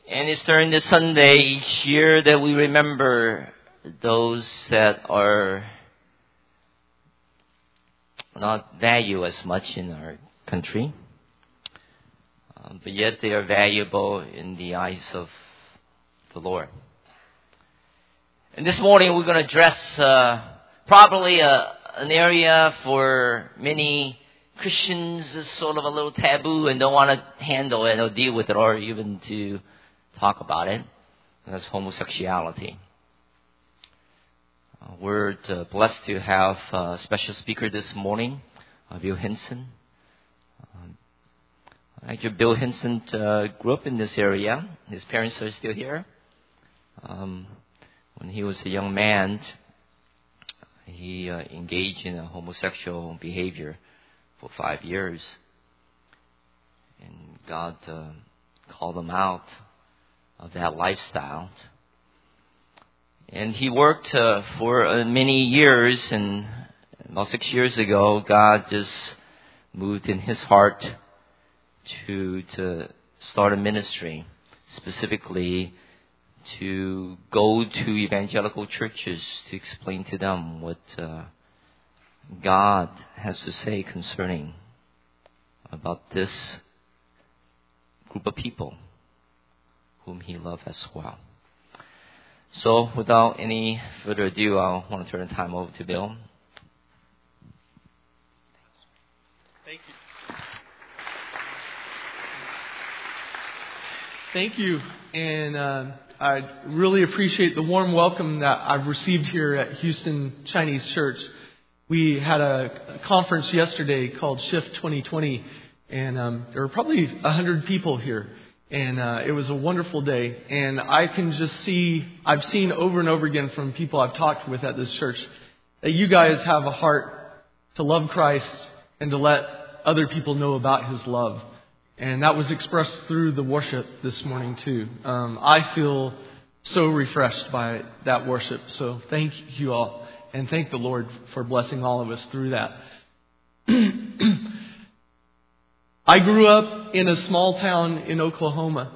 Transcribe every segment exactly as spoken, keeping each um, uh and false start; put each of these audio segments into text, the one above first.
And it's during this Sunday each year that we remember those that are not valued as much in our country, um, but yet they are valuable in the eyes of the Lord. And this morning we're going to address uh, probably a, an area for many Christians is sort of a little taboo and don't want to handle it or deal with it or even to talk about it. And that's homosexuality. Uh, we're uh, blessed to have a special speaker this morning, uh, Bill Hinson. Um, actually, Bill Hinson uh, grew up in this area. His parents are still here. Um, when he was a young man, he uh, engaged in a homosexual behavior for five years. And God uh, called him out of that lifestyle. And he worked uh, for uh, many years, and about six years ago, God just moved in his heart to to start a ministry, specifically to go to evangelical churches to explain to them what uh, God has to say concerning about this group of people whom he loved as well. So without any further ado, I want to turn the time over to Bill. Thank you. Thank you. And uh, I really appreciate the warm welcome that I've received here at Houston Chinese Church. We had a, a conference yesterday called Shift twenty twenty, and um, there were probably one hundred people here. And uh, it was a wonderful day. And I can just see, I've seen over and over again from people I've talked with at this church, that you guys have a heart to love Christ and to let other people know about His love. And that was expressed through the worship this morning too. Um, I feel so refreshed by that worship. So thank you all. And thank the Lord for blessing all of us through that. I grew up in a small town in Oklahoma,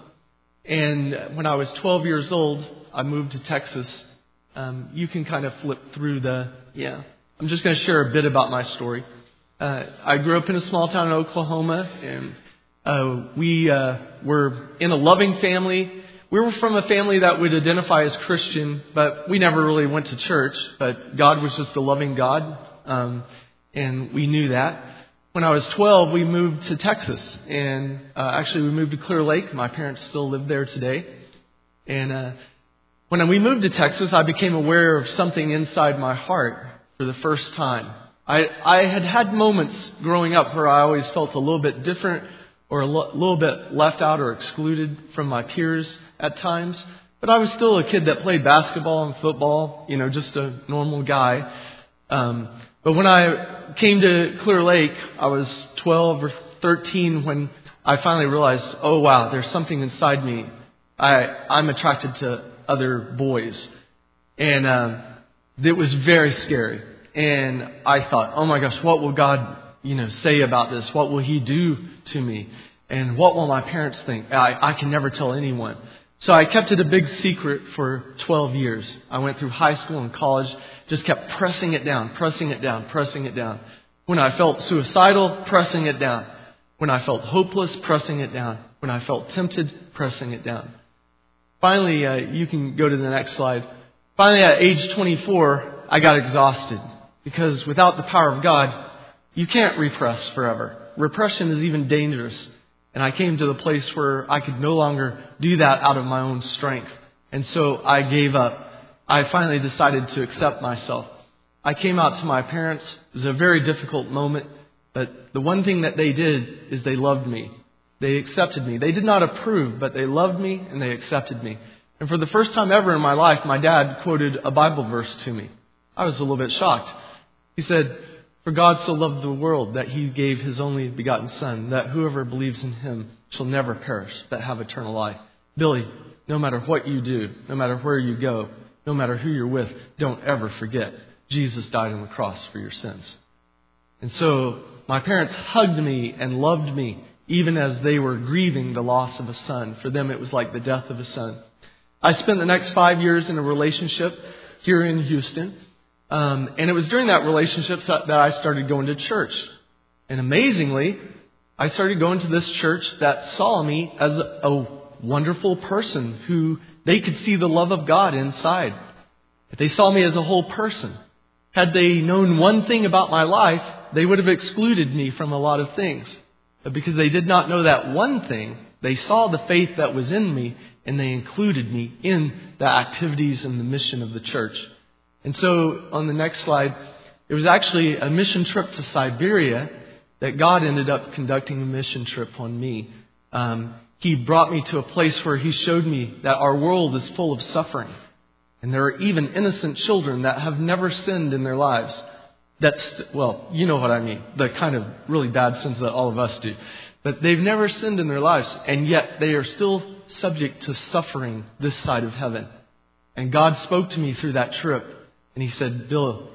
and when I was twelve years old, I moved to Texas. Um, you can kind of flip through the, yeah. I'm just going to share a bit about my story. Uh, I grew up in a small town in Oklahoma, and uh, we uh, were in a loving family. We were from a family that would identify as Christian, but we never really went to church. But God was just a loving God, um, and we knew that. When I was twelve, we moved to Texas, and uh, actually we moved to Clear Lake. My parents still live there today. And uh, when we moved to Texas, I became aware of something inside my heart for the first time. I, I had had moments growing up where I always felt a little bit different or a lo- little bit left out or excluded from my peers at times. But I was still a kid that played basketball and football, you know, just a normal guy. Um, but when I came to Clear Lake, I was twelve or thirteen when I finally realized, oh wow, there's something inside me. I, I'm attracted to other boys. And um, it was very scary. And I thought, oh my gosh, what will God, you know, say about this? What will He do to me? And what will my parents think? I, I can never tell anyone. So I kept it a big secret for twelve years. I went through high school and college, just kept pressing it down, pressing it down, pressing it down. When I felt suicidal, pressing it down. When I felt hopeless, pressing it down. When I felt tempted, pressing it down. Finally, uh, you can go to the next slide. Finally, at age twenty-four, I got exhausted. Because without the power of God, you can't repress forever. Repression is even dangerous. And I came to the place where I could no longer do that out of my own strength. And so I gave up. I finally decided to accept myself. I came out to my parents. It was a very difficult moment. But the one thing that they did is they loved me. They accepted me. They did not approve, but they loved me and they accepted me. And for the first time ever in my life, my dad quoted a Bible verse to me. I was a little bit shocked. He said, "For God so loved the world that He gave His only begotten Son, that whoever believes in Him shall never perish, but have eternal life." Billy, no matter what you do, no matter where you go, no matter who you're with, don't ever forget Jesus died on the cross for your sins. And so my parents hugged me and loved me even as they were grieving the loss of a son. For them, it was like the death of a son. I spent the next five years in a relationship here in Houston. Um, and it was during that relationship that I started going to church. And amazingly, I started going to this church that saw me as a, a wonderful person who they could see the love of God inside. They saw me as a whole person. Had they known one thing about my life, they would have excluded me from a lot of things. But because they did not know that one thing, they saw the faith that was in me, and they included me in the activities and the mission of the church. And so on the next slide, it was actually a mission trip to Siberia that God ended up conducting a mission trip on me. Um, he brought me to a place where He showed me that our world is full of suffering. And there are even innocent children that have never sinned in their lives. That's, well, you know what I mean. The kind of really bad sins that all of us do. But they've never sinned in their lives. And yet they are still subject to suffering this side of heaven. And God spoke to me through that trip. And He said, Bill,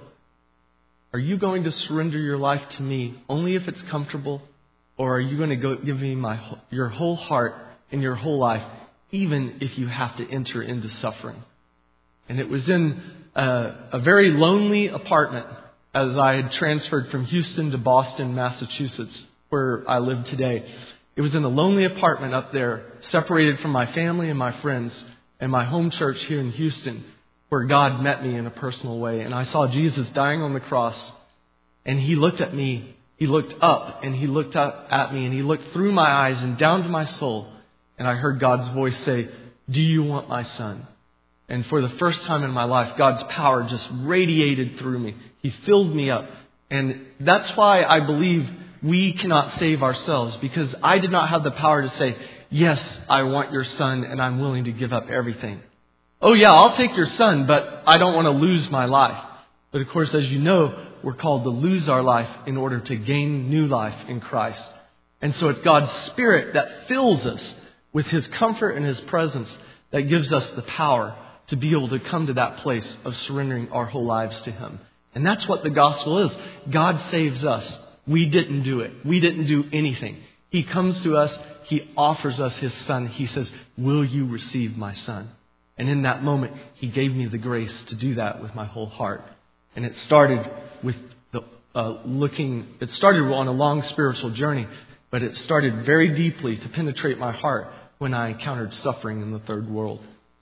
are you going to surrender your life to me only if it's comfortable? Or are you going to go give me my your whole heart and your whole life, even if you have to enter into suffering? And it was in a, a very lonely apartment as I had transferred from Houston to Boston, Massachusetts, where I live today. It was in a lonely apartment up there, separated from my family and my friends and my home church here in Houston, where God met me in a personal way. And I saw Jesus dying on the cross, and He looked at me. He looked up, and He looked up at me, and He looked through my eyes and down to my soul. And I heard God's voice say, "Do you want my son?" And for the first time in my life, God's power just radiated through me. He filled me up. And that's why I believe we cannot save ourselves, because I did not have the power to say, "Yes, I want your son, and I'm willing to give up everything." Oh yeah, I'll take your son, but I don't want to lose my life. But of course, as you know, we're called to lose our life in order to gain new life in Christ. And so it's God's Spirit that fills us with His comfort and His presence that gives us the power to be able to come to that place of surrendering our whole lives to Him. And that's what the gospel is. God saves us. We didn't do it. We didn't do anything. He comes to us. He offers us His Son. He says, "Will you receive my son?" And in that moment, He gave me the grace to do that with my whole heart. And it started with the uh, looking, it started on a long spiritual journey, but it started very deeply to penetrate my heart when I encountered suffering in the third world.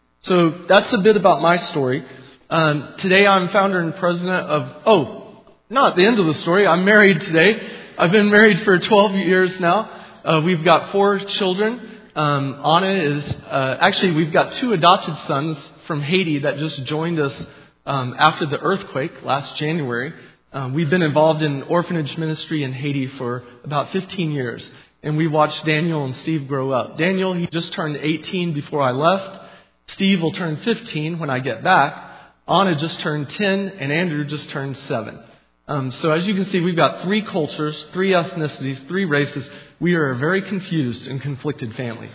So that's a bit about my story. Um, today I'm founder and president of, oh, not the end of the story. I'm married today. I've been married for twelve years now. Uh, we've got four children. Um, Anna is, uh, actually we've got two adopted sons from Haiti that just joined us um, after the earthquake last January. Um, we've been involved in orphanage ministry in Haiti for about fifteen years. And we watched Daniel and Steve grow up. Daniel, he just turned eighteen before I left. Steve will turn fifteen when I get back. Anna just turned ten, and Andrew just turned seven. Um, so as you can see, we've got three cultures, three ethnicities, three races. We are a very confused and conflicted family.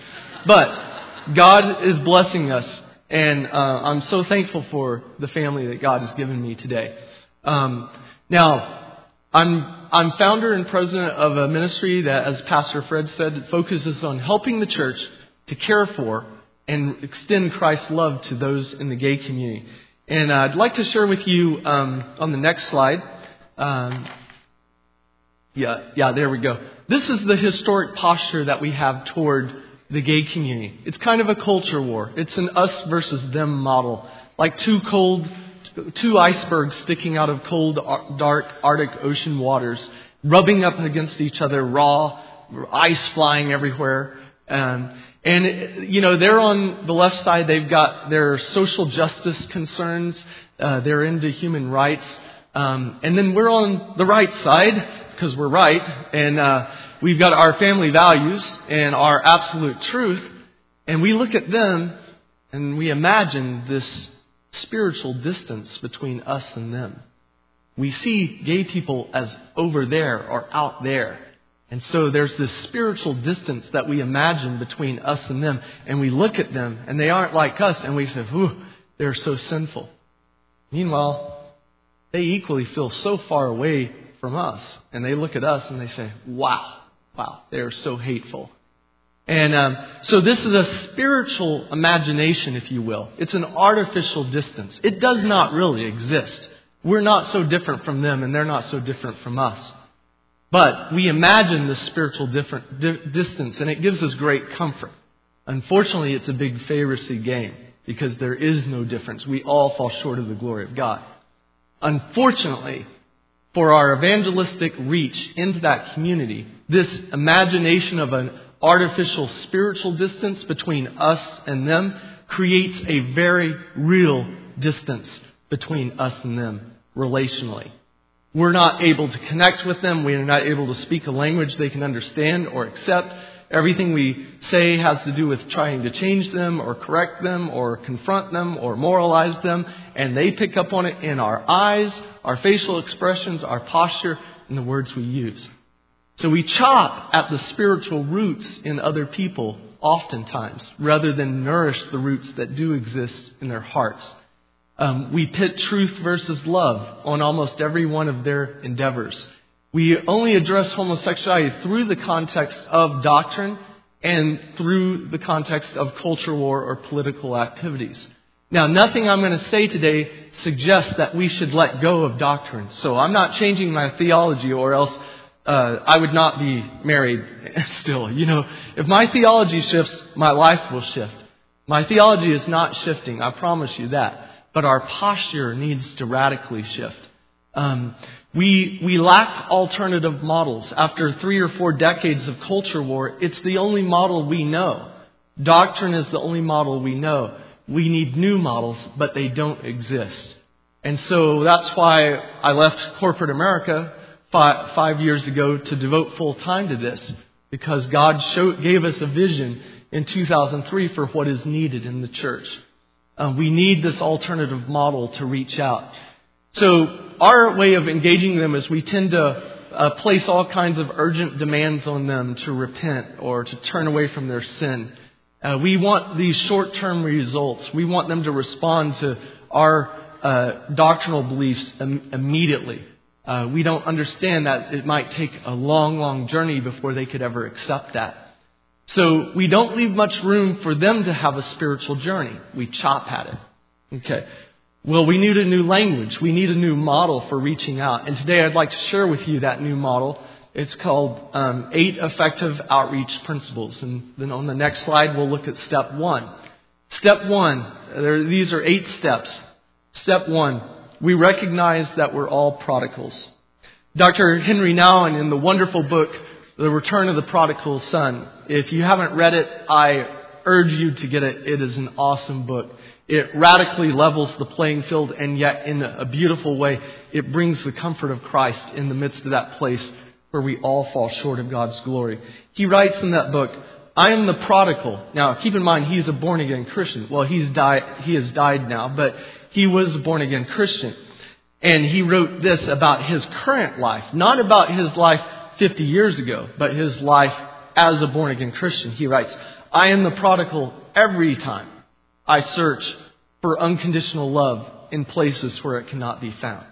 But God is blessing us, and uh, I'm so thankful for the family that God has given me today. Um, now, I'm I'm founder and president of a ministry that, as Pastor Fred said, focuses on helping the church to care for and extend Christ's love to those in the gay community. And uh, I'd like to share with you um, on the next slide. Um, yeah, yeah, there we go. This is the historic posture that we have toward the gay community. It's kind of a culture war. It's an us versus them model, like two cold, two icebergs sticking out of cold, dark Arctic Ocean waters, rubbing up against each other, raw, ice flying everywhere. Um, and, you know, they're on the left side. They've got their social justice concerns. Uh, they're into human rights. Um, and then we're on the right side because we're right. And uh, we've got our family values and our absolute truth. And we look at them and we imagine this spiritual distance between us and them. We see gay people as over there or out there. And so there's this spiritual distance that we imagine between us and them. And we look at them and they aren't like us. And we say, "Whew, they're so sinful." Meanwhile, they equally feel so far away from us. And they look at us and they say, "Wow, Wow, they are so hateful. And um, so this is a spiritual imagination, if you will. It's an artificial distance. It does not really exist. We're not so different from them, and they're not so different from us. But we imagine this spiritual different, di- distance, and it gives us great comfort. Unfortunately, it's a big Pharisee game, because there is no difference. We all fall short of the glory of God. Unfortunately, for our evangelistic reach into that community, this imagination of an artificial spiritual distance between us and them creates a very real distance between us and them relationally. We're not able to connect with them. We are not able to speak a language they can understand or accept. Everything we say has to do with trying to change them or correct them or confront them or moralize them. And they pick up on it in our eyes, our facial expressions, our posture, and the words we use. So we chop at the spiritual roots in other people oftentimes, rather than nourish the roots that do exist in their hearts. Um, we pit truth versus love on almost every one of their endeavors. We only address homosexuality through the context of doctrine and through the context of culture war or political activities. Now, nothing I'm going to say today suggests that we should let go of doctrine. So I'm not changing my theology, or else uh, I would not be married still. You know, if my theology shifts, my life will shift. My theology is not shifting, I promise you that. But our posture needs to radically shift. Um, we we lack alternative models. After three or four decades of culture war, it's the only model we know. Doctrine is the only model we know. We need new models, but they don't exist. And so that's why I left corporate America five, five years ago to devote full time to this, because God showed, gave us a vision in two thousand three for what is needed in the church. Uh, we need this alternative model to reach out. So our way of engaging them is we tend to uh, place all kinds of urgent demands on them to repent or to turn away from their sin. Uh, we want these short-term results. We want them to respond to our uh, doctrinal beliefs im- immediately. Uh, we don't understand that it might take a long, long journey before they could ever accept that. So we don't leave much room for them to have a spiritual journey. We chop at it. Okay. Well, we need a new language. We need a new model for reaching out. And today I'd like to share with you that new model. It's called um, Eight Effective Outreach Principles. And then on the next slide, we'll look at step one. Step one, there, these are eight steps. Step one, we recognize that we're all prodigals. Doctor Henry Nouwen, in the wonderful book, The Return of the Prodigal Son, if you haven't read it, I urge you to get it. It is an awesome book. It radically levels the playing field, and yet in a beautiful way, it brings the comfort of Christ in the midst of that place where we all fall short of God's glory. He writes in that book, I am the prodigal. Now, keep in mind, he's a born-again Christian. Well, he's died, he has died now, but he was a born-again Christian. And he wrote this about his current life, not about his life fifty years ago, but his life as a born-again Christian. He writes, I am the prodigal every time I search for unconditional love in places where it cannot be found.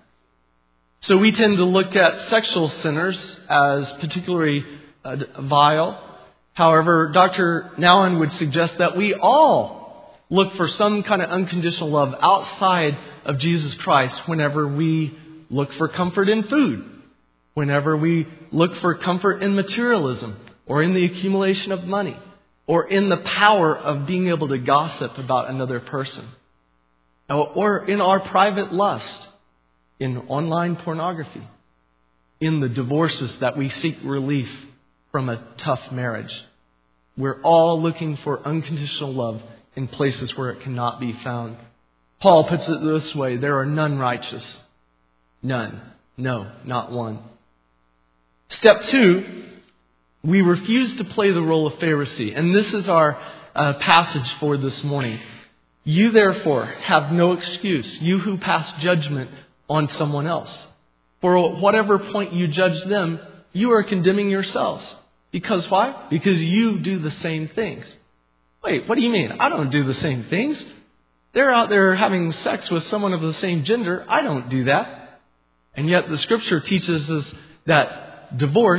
So we tend to look at sexual sinners as particularly uh, vile. However, Doctor Nouwen would suggest that we all look for some kind of unconditional love outside of Jesus Christ whenever we look for comfort in food, whenever we look for comfort in materialism or in the accumulation of money, or in the power of being able to gossip about another person, or in our private lust, in online pornography, in the divorces that we seek relief from a tough marriage. We're all looking for unconditional love in places where it cannot be found. Paul puts it this way, there are none righteous. None. No, not one. Step two, we refuse to play the role of Pharisee. And this is our uh, passage for this morning. You therefore have no excuse, you who pass judgment on someone else. For whatever point you judge them, you are condemning yourselves. Because why? Because you do the same things. Wait, what do you mean? I don't do the same things. They're out there having sex with someone of the same gender. I don't do that. And yet the Scripture teaches us that divorce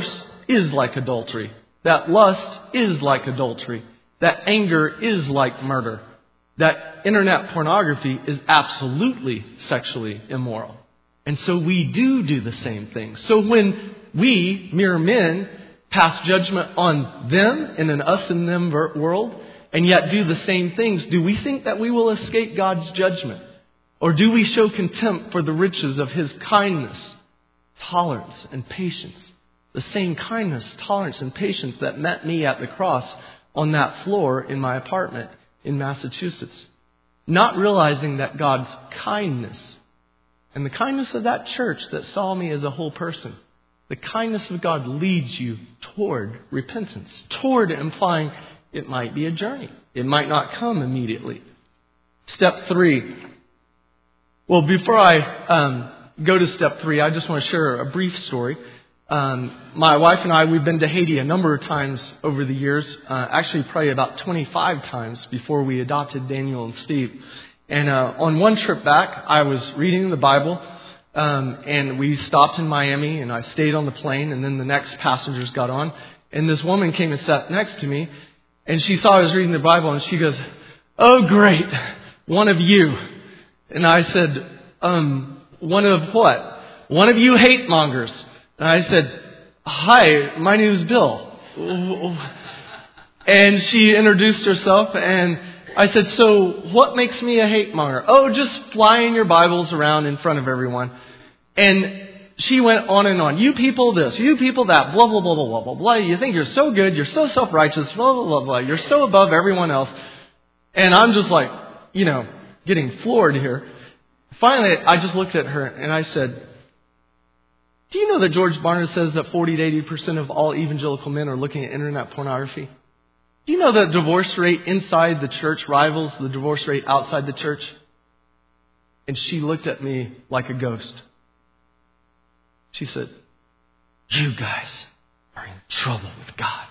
is like adultery. That lust is like adultery. That anger is like murder. That internet pornography is absolutely sexually immoral. And so we do do the same thing. So when we, mere men, pass judgment on them in an us and them world, and yet do the same things, do we think that we will escape God's judgment? Or do we show contempt for the riches of His kindness, tolerance, and patience? The same kindness, tolerance, and patience that met me at the cross on that floor in my apartment in Massachusetts. Not realizing that God's kindness and the kindness of that church that saw me as a whole person, the kindness of God leads you toward repentance, toward implying it might be a journey. It might not come immediately. Step three. Well, before I um, go to step three, I just want to share a brief story. Um, my wife and I, we've been to Haiti a number of times over the years, uh, actually probably about twenty-five times before we adopted Daniel and Steve. And uh, on one trip back, I was reading the Bible, um, and we stopped in Miami, and I stayed on the plane, and then the next passengers got on, and this woman came and sat next to me, and she saw I was reading the Bible, and she goes, "Oh, great, one of you." And I said, um, "One of what?" "One of you hate mongers." And I said, "Hi, my name is Bill." And she introduced herself, and I said, "So what makes me a hate monger?" "Oh, just flying your Bibles around in front of everyone." And she went on and on. "You people this, you people that, blah, blah, blah, blah, blah, blah, blah. You think you're so good, you're so self-righteous, blah, blah, blah, blah. You're so above everyone else." And I'm just like, you know, getting floored here. Finally, I just looked at her and I said, "Do you know that George Barna says that forty to eighty percent of all evangelical men are looking at internet pornography? Do you know that the divorce rate inside the church rivals the divorce rate outside the church?" And she looked at me like a ghost. She said, "You guys are in trouble with God."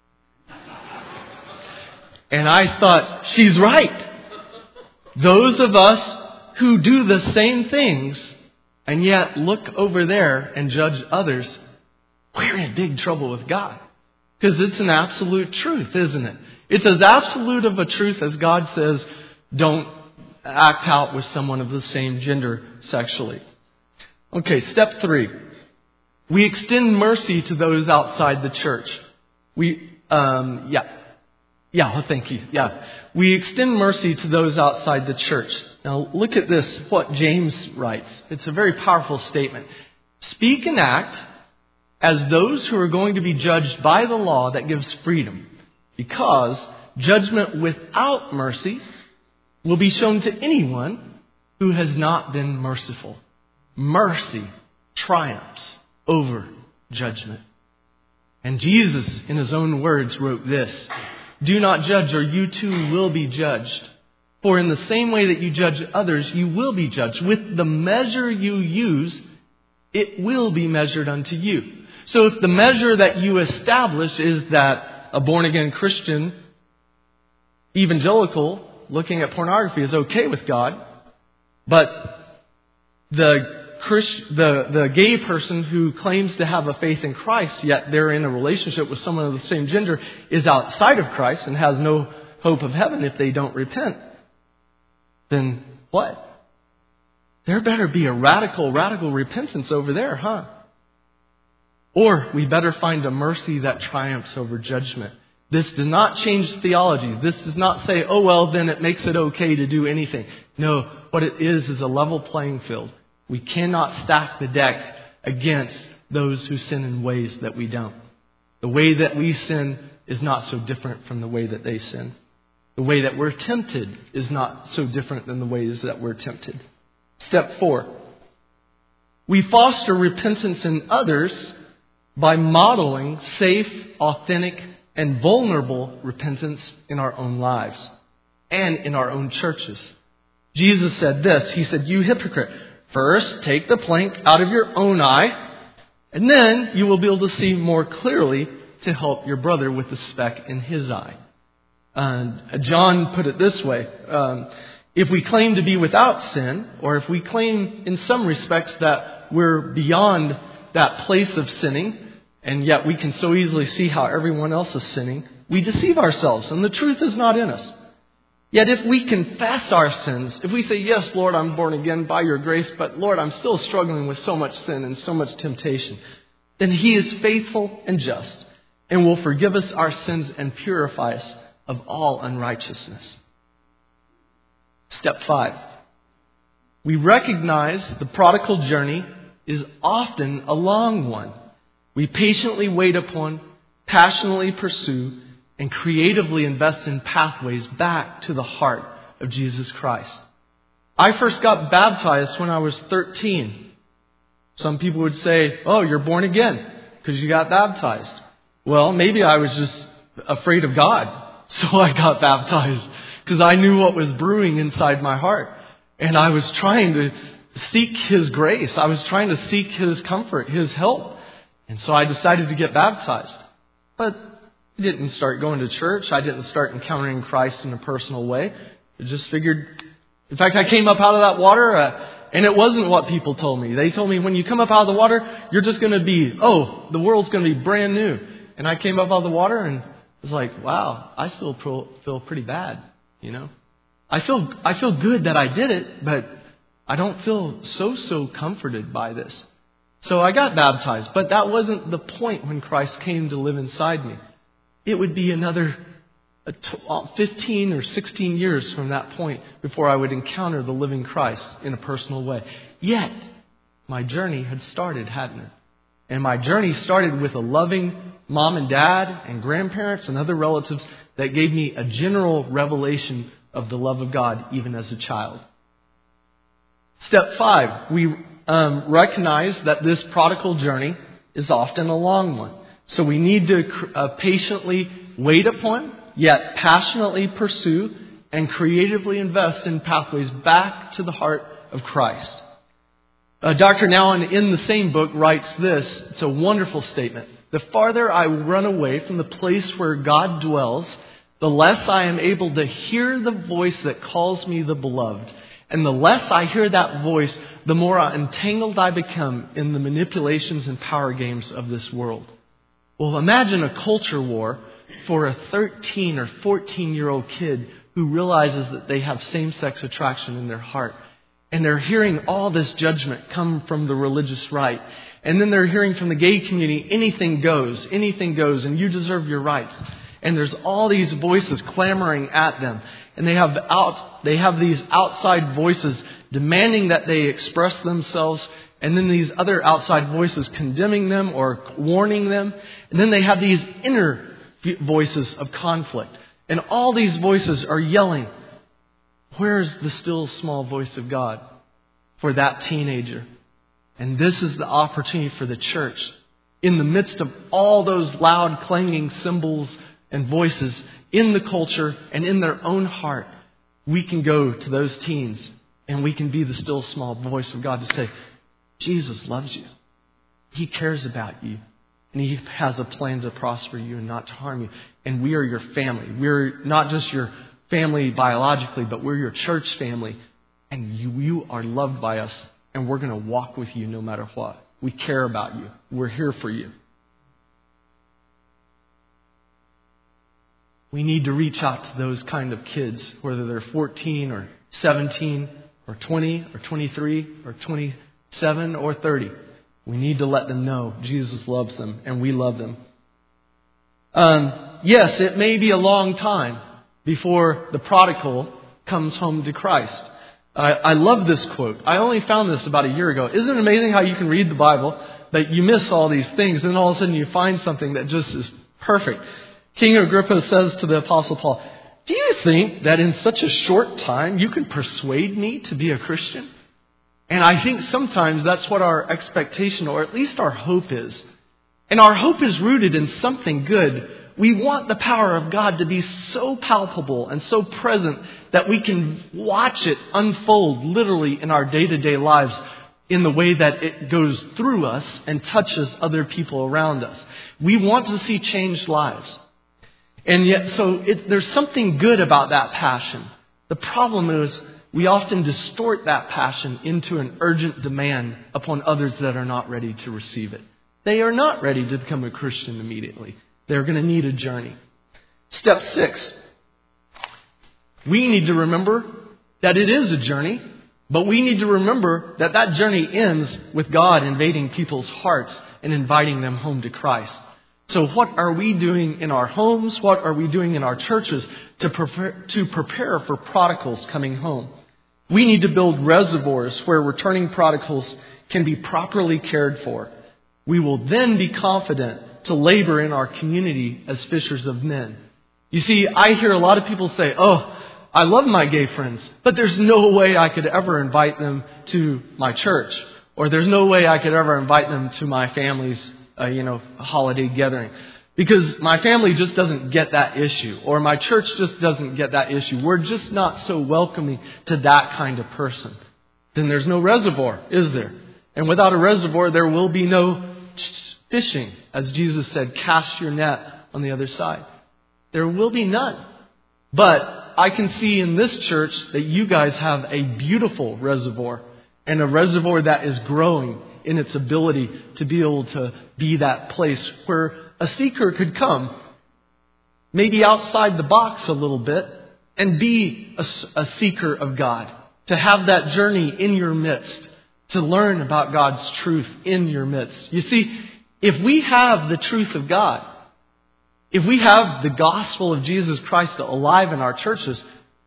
And I thought, she's right. Those of us who do the same things and yet look over there and judge others, we're in big trouble with God. Because it's an absolute truth, isn't it? It's as absolute of a truth as God says, don't act out with someone of the same gender sexually. Okay, step three. We extend mercy to those outside the church. We, um, yeah. Yeah, well, thank you. Yeah. We extend mercy to those outside the church. Now, look at this, what James writes. It's a very powerful statement. "Speak and act as those who are going to be judged by the law that gives freedom, because judgment without mercy will be shown to anyone who has not been merciful." Mercy triumphs over judgment. And Jesus, in His own words, wrote this, "Do not judge, or you too will be judged. For in the same way that you judge others, you will be judged. With the measure you use, it will be measured unto you." So if the measure that you establish is that a born-again Christian evangelical looking at pornography is okay with God, but the Christ, the, the gay person who claims to have a faith in Christ, yet they're in a relationship with someone of the same gender, is outside of Christ and has no hope of heaven if they don't repent, then what? There better be a radical, radical repentance over there, huh? Or we better find a mercy that triumphs over judgment. This does not change theology. This does not say, oh, well, then it makes it okay to do anything. No, what it is is a level playing field. We cannot stack the deck against those who sin in ways that we don't. The way that we sin is not so different from the way that they sin. The way that we're tempted is not so different than the ways that we're tempted. Step four. We foster repentance in others by modeling safe, authentic, and vulnerable repentance in our own lives and in our own churches. Jesus said this. He said, "You hypocrite, first take the plank out of your own eye, and then you will be able to see more clearly to help your brother with the speck in his eye." Uh, John put it this way. Um, if we claim to be without sin, or if we claim in some respects that we're beyond that place of sinning, and yet we can so easily see how everyone else is sinning, we deceive ourselves, and the truth is not in us. Yet if we confess our sins, if we say, yes, Lord, I'm born again by your grace, but Lord, I'm still struggling with so much sin and so much temptation, then he is faithful and just and will forgive us our sins and purify us of all unrighteousness. Step five. We recognize the prodigal journey is often a long one. We patiently wait upon, passionately pursue, and creatively invest in pathways back to the heart of Jesus Christ. I first got baptized when I was thirteen. Some people would say, oh, you're born again because you got baptized. Well, maybe I was just afraid of God, so I got baptized because I knew what was brewing inside my heart. And I was trying to seek His grace. I was trying to seek His comfort, His help. And so I decided to get baptized. But I didn't start going to church. I didn't start encountering Christ in a personal way. I just figured, in fact, I came up out of that water uh, and it wasn't what people told me. They told me when you come up out of the water, you're just going to be, oh, the world's going to be brand new. And I came up out of the water and was like, wow, I still pro- feel pretty bad, you know. I feel I feel good that I did it, but I don't feel so, so comforted by this. So I got baptized, but that wasn't the point when Christ came to live inside me. It would be another fifteen or sixteen years from that point before I would encounter the living Christ in a personal way. Yet, my journey had started, hadn't it? And my journey started with a loving mom and dad and grandparents and other relatives that gave me a general revelation of the love of God even as a child. Step five, we um, recognize that this prodigal journey is often a long one. So we need to uh, patiently wait upon, yet passionately pursue, and creatively invest in pathways back to the heart of Christ. Uh, Doctor Nouwen, in the same book, writes this. It's a wonderful statement. The farther I run away from the place where God dwells, the less I am able to hear the voice that calls me the beloved. And the less I hear that voice, the more entangled I become in the manipulations and power games of this world. Well, imagine a culture war for a thirteen or fourteen-year-old kid who realizes that they have same-sex attraction in their heart. And they're hearing all this judgment come from the religious right. And then they're hearing from the gay community, anything goes, anything goes, and you deserve your rights. And there's all these voices clamoring at them. And they have out, they have these outside voices demanding that they express themselves. And then these other outside voices condemning them or warning them. And then they have these inner voices of conflict. And all these voices are yelling, where's the still small voice of God for that teenager? And this is the opportunity for the church. In the midst of all those loud clanging cymbals and voices in the culture and in their own heart, we can go to those teens and we can be the still small voice of God to say, Jesus loves you. He cares about you. And He has a plan to prosper you and not to harm you. And we are your family. We're not just your family biologically, but we're your church family. And you, you are loved by us. And we're going to walk with you no matter what. We care about you. We're here for you. We need to reach out to those kind of kids, whether they're fourteen or seventeen or twenty or twenty-three or twenty-seven or thirty. We need to let them know Jesus loves them and we love them. Um, yes, it may be a long time before the prodigal comes home to Christ. I, I love this quote. I only found this about a year ago. Isn't it amazing how you can read the Bible, that you miss all these things, and then all of a sudden you find something that just is perfect. King Agrippa says to the Apostle Paul, do you think that in such a short time you can persuade me to be a Christian? And I think sometimes that's what our expectation, or at least our hope is. And our hope is rooted in something good. We want the power of God to be so palpable and so present that we can watch it unfold literally in our day-to-day lives in the way that it goes through us and touches other people around us. We want to see changed lives. And yet, so it, there's something good about that passion. The problem is we often distort that passion into an urgent demand upon others that are not ready to receive it. they are not ready to become a Christian immediately. They're going to need a journey. Step six. We need to remember that it is a journey, but we need to remember that that journey ends with God invading people's hearts and inviting them home to Christ. So what are we doing in our homes? What are we doing in our churches to prepare, to prepare for prodigals coming home? We need to build reservoirs where returning prodigals can be properly cared for. We will then be confident to labor in our community as fishers of men. You see, I hear a lot of people say, oh, I love my gay friends, but there's no way I could ever invite them to my church. Or there's no way I could ever invite them to my family's, uh, you know, holiday gathering. Because my family just doesn't get that issue. Or my church just doesn't get that issue. We're just not so welcoming to that kind of person. Then there's no reservoir, is there? And without a reservoir, there will be no fishing. As Jesus said, cast your net on the other side. There will be none. But I can see in this church that you guys have a beautiful reservoir. And a reservoir that is growing in its ability to be able to be that place where a seeker could come, maybe outside the box a little bit, and be a, a seeker of God. To have that journey in your midst. To learn about God's truth in your midst. You see, if we have the truth of God, if we have the gospel of Jesus Christ alive in our churches,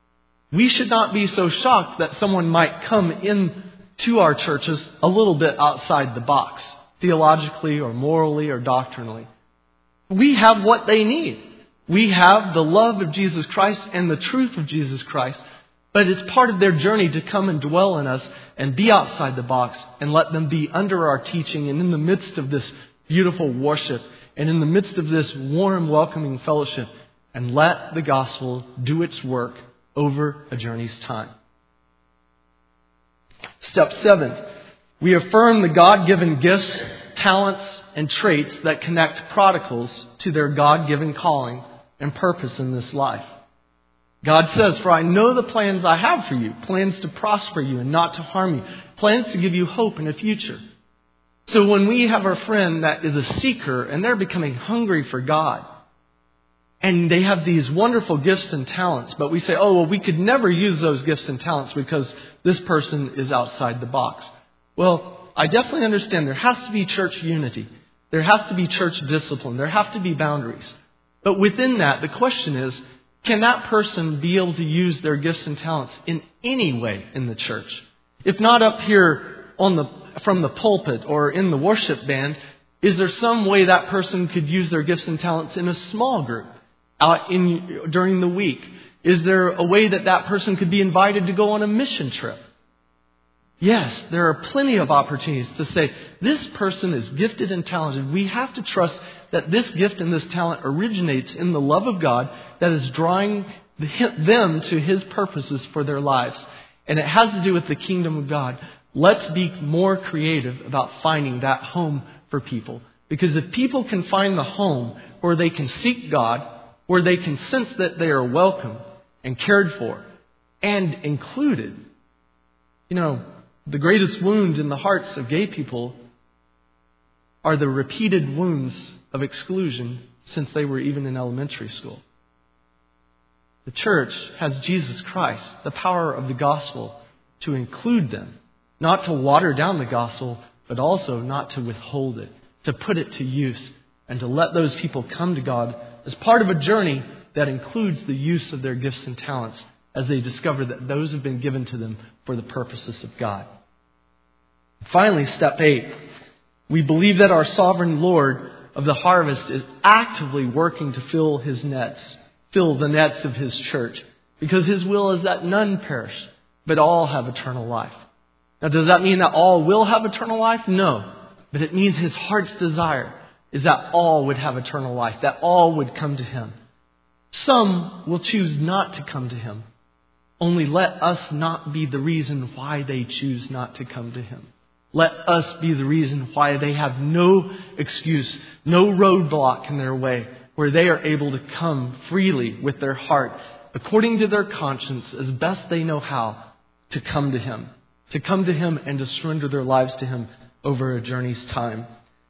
we should not be so shocked that someone might come in to our churches a little bit outside the box, theologically or morally or doctrinally. We have what they need. We have the love of Jesus Christ and the truth of Jesus Christ. But it's part of their journey to come and dwell in us and be outside the box and let them be under our teaching and in the midst of this beautiful worship and in the midst of this warm, welcoming fellowship, and let the gospel do its work over a journey's time. Step seven. We affirm the God-given gifts, talents, and traits that connect prodigals to their God-given calling and purpose in this life. God says, for I know the plans I have for you, plans to prosper you and not to harm you, plans to give you hope in a future. So when we have our friend that is a seeker and they're becoming hungry for God, and they have these wonderful gifts and talents, but we say, oh, well, we could never use those gifts and talents because this person is outside the box. Well, I definitely understand there has to be church unity. There has to be church discipline. There have to be boundaries. But within that, the question is, can that person be able to use their gifts and talents in any way in the church? If not up here on the from the pulpit or in the worship band, is there some way that person could use their gifts and talents in a small group out in during the week? Is there a way that that person could be invited to go on a mission trip? Yes, there are plenty of opportunities to say, this person is gifted and talented. We have to trust that this gift and this talent originates in the love of God that is drawing them to His purposes for their lives. And it has to do with the kingdom of God. Let's be more creative about finding that home for people. Because if people can find the home where they can seek God, where they can sense that they are welcome and cared for and included, you know, the greatest wound in the hearts of gay people are the repeated wounds of exclusion since they were even in elementary school. The church has Jesus Christ, the power of the gospel, to include them, not to water down the gospel, but also not to withhold it, to put it to use, and to let those people come to God as part of a journey that includes the use of their gifts and talents as they discover that those have been given to them for the purposes of God. Finally, step eight. We believe that our sovereign Lord of the harvest is actively working to fill His nets, fill the nets of His church, because His will is that none perish, but all have eternal life. Now, does that mean that all will have eternal life? No. But it means His heart's desire is that all would have eternal life, that all would come to Him. Some will choose not to come to Him. Only let us not be the reason why they choose not to come to Him. Let us be the reason why they have no excuse, no roadblock in their way, where they are able to come freely with their heart, according to their conscience, as best they know how, to come to Him. To come to Him and to surrender their lives to Him over a journey's time.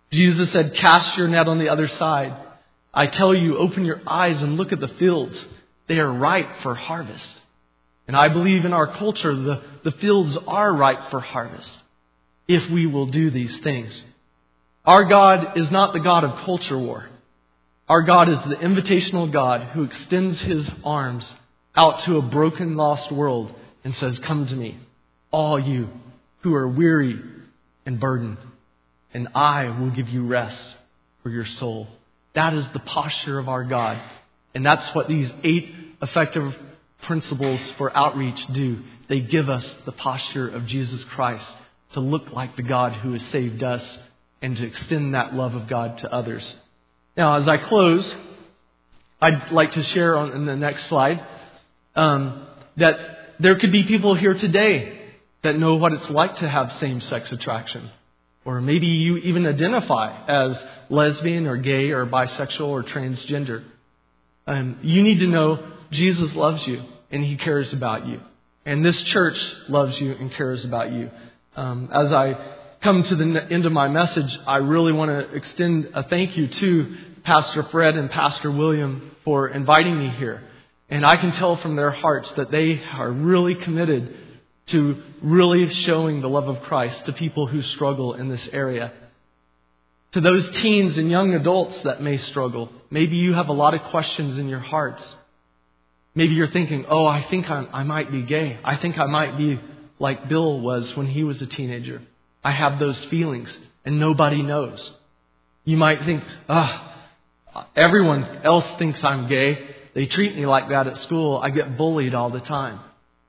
Jesus said, cast your net on the other side. I tell you, open your eyes and look at the fields. They are ripe for harvest. And I believe in our culture, the, the fields are ripe for harvest if we will do these things. Our God is not the God of culture war. Our God is the invitational God who extends His arms out to a broken, lost world and says, come to me, all you who are weary and burdened, and I will give you rest for your soul. That is the posture of our God. And that's what these eight effective principles for outreach do. They give us the posture of Jesus Christ to look like the God who has saved us and to extend that love of God to others. Now, as I close, I'd like to share on in the next slide um, that there could be people here today that know what it's like to have same-sex attraction. Or maybe you even identify as lesbian or gay or bisexual or transgender. Um, you need to know Jesus loves you and He cares about you. And this church loves you and cares about you. Um, as I come to the end of my message, I really want to extend a thank you to Pastor Fred and Pastor William for inviting me here. And I can tell from their hearts that they are really committed to really showing the love of Christ to people who struggle in this area. To those teens and young adults that may struggle, maybe you have a lot of questions in your hearts. Maybe you're thinking, oh, I think I'm, I might be gay. I think I might be like Bill was when he was a teenager. I have those feelings and nobody knows. You might think, ah, oh, everyone else thinks I'm gay. They treat me like that at school. I get bullied all the time.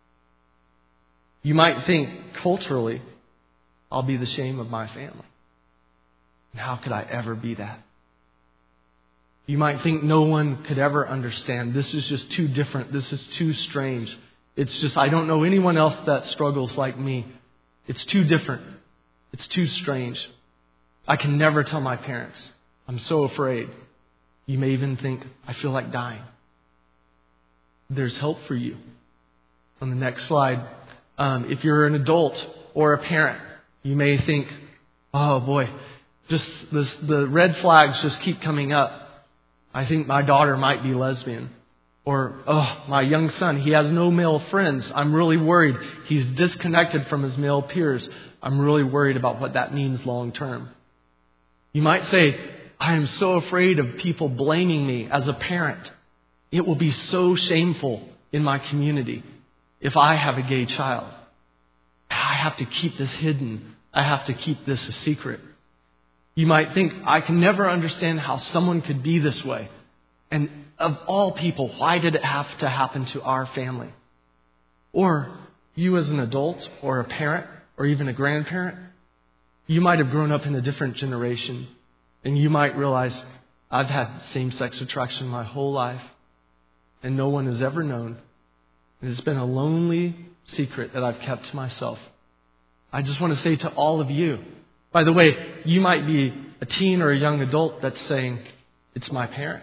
You might think culturally, I'll be the shame of my family. And how could I ever be that? You might think no one could ever understand. This is just too different. This is too strange. It's just, I don't know anyone else that struggles like me. It's too different. It's too strange. I can never tell my parents. I'm so afraid. You may even think, I feel like dying. There's help for you. On the next slide, um, if you're an adult or a parent, you may think, oh boy, just this, the red flags just keep coming up. I think my daughter might be lesbian. Or, oh, my young son, he has no male friends. I'm really worried. He's disconnected from his male peers. I'm really worried about what that means long term. You might say, I am so afraid of people blaming me as a parent. It will be so shameful in my community if I have a gay child. I have to keep this hidden. I have to keep this a secret. You might think, I can never understand how someone could be this way. And of all people, why did it have to happen to our family? Or you as an adult or a parent or even a grandparent, you might have grown up in a different generation. And you might realize, I've had same-sex attraction my whole life. And no one has ever known. And it's been a lonely secret that I've kept to myself. I just want to say to all of you, by the way, you might be a teen or a young adult that's saying, it's my parent.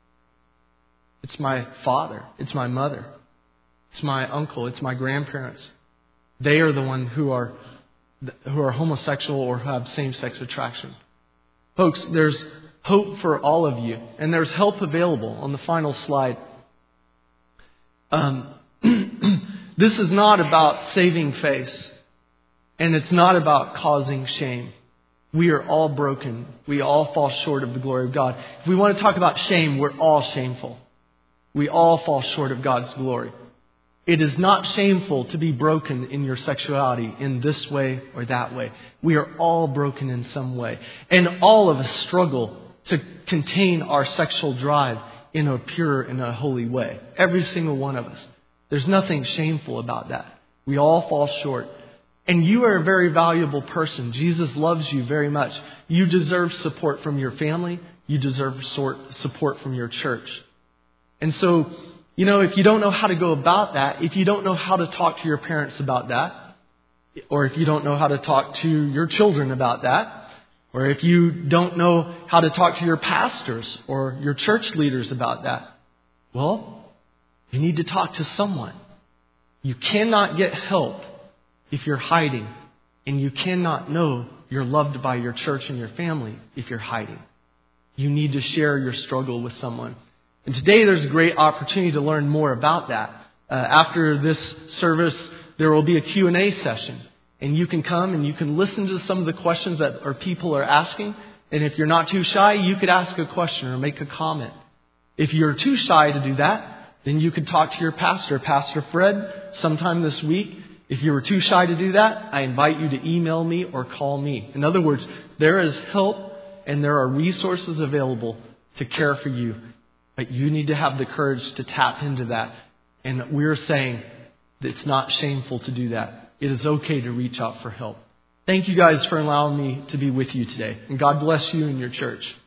It's my father. It's my mother. It's my uncle. It's my grandparents. They are the ones who are who are homosexual or who have same-sex attraction. Folks, there's hope for all of you. And there's help available on the final slide. Um, this is not about saving face. And it's not about causing shame. We are all broken. We all fall short of the glory of God. If we want to talk about shame, we're all shameful. We all fall short of God's glory. It is not shameful to be broken in your sexuality in this way or that way. We are all broken in some way. And all of us struggle to contain our sexual drive in a pure and a holy way. Every single one of us. There's nothing shameful about that. We all fall short. And you are a very valuable person. Jesus loves you very much. You deserve support from your family. You deserve support from your church. And so, you know, if you don't know how to go about that, if you don't know how to talk to your parents about that, or if you don't know how to talk to your children about that, or if you don't know how to talk to your pastors or your church leaders about that, well, you need to talk to someone. You cannot get help if you're hiding. And you cannot know you're loved by your church and your family if you're hiding. You need to share your struggle with someone. And today there's a great opportunity to learn more about that. Uh, after this service, there will be a Q and A session. And you can come and you can listen to some of the questions that our people are asking. And if you're not too shy, you could ask a question or make a comment. If you're too shy to do that, then you could talk to your pastor, Pastor Fred, sometime this week. If you were too shy to do that, I invite you to email me or call me. In other words, there is help and there are resources available to care for you. But you need to have the courage to tap into that. And we're saying that it's not shameful to do that. It is okay to reach out for help. Thank you guys for allowing me to be with you today. And God bless you and your church.